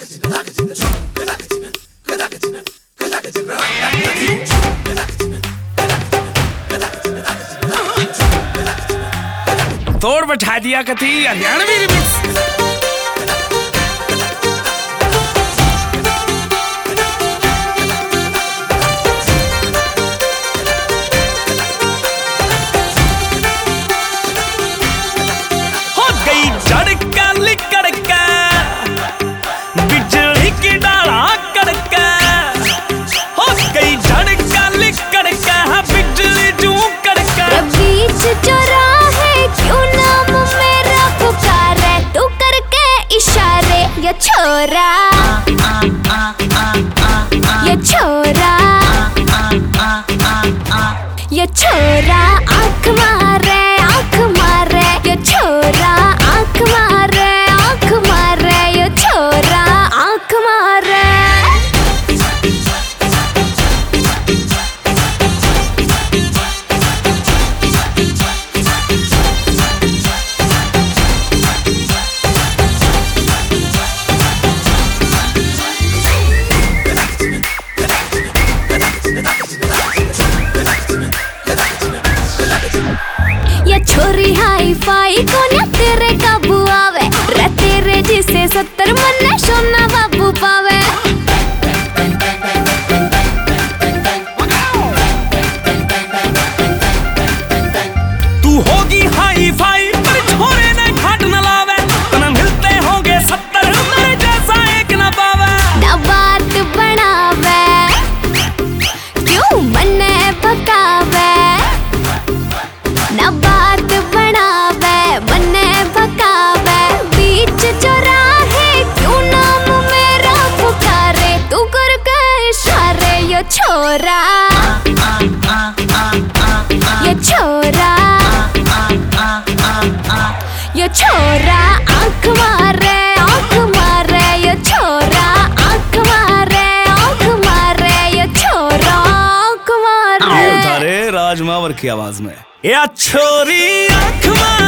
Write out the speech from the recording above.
तोड़ बैठा दिया कथी हरियाणवी रिमिक्स। हो गई झड़का लिकड़का बिजली की डाला कड़का, हो गई झड़का लिकड़का बिजली जू कड़का। बीच चौराहे क्यों नाम मेरा पुकारे, तू करके इशारे ये छोरा, ये छोरा, ये छोरा आँख मारे आँख मारे, ये छोरा आँख मारे आँख मारे, ये छोरा आँख मारे। ये छोरी हाई फाई कोन्या तेरे काबू आवे, रे तेरे जिसे 70 मन्ने सोना बाबू पावे। तू होगी हाई फाई पर छोरे ने घाट न लावे, तना मिलते होंगे 70 मेरे जैसा एक न पावे। ना बात बनावे क्यों मन्ने भकावे, ना बात बनावे मन्ने भकावे। बीच चौराहे क्यों नाम मेरा पुकारे, तू करके इशारे ये छोरा, ये छोरा, ये छोरा आँख मारे आँख मारे, ये छोरा आँख मारे आँख मारे, ये छोरा आँख मारे। राज मावर की आवाज में या छोरी आँख मारे।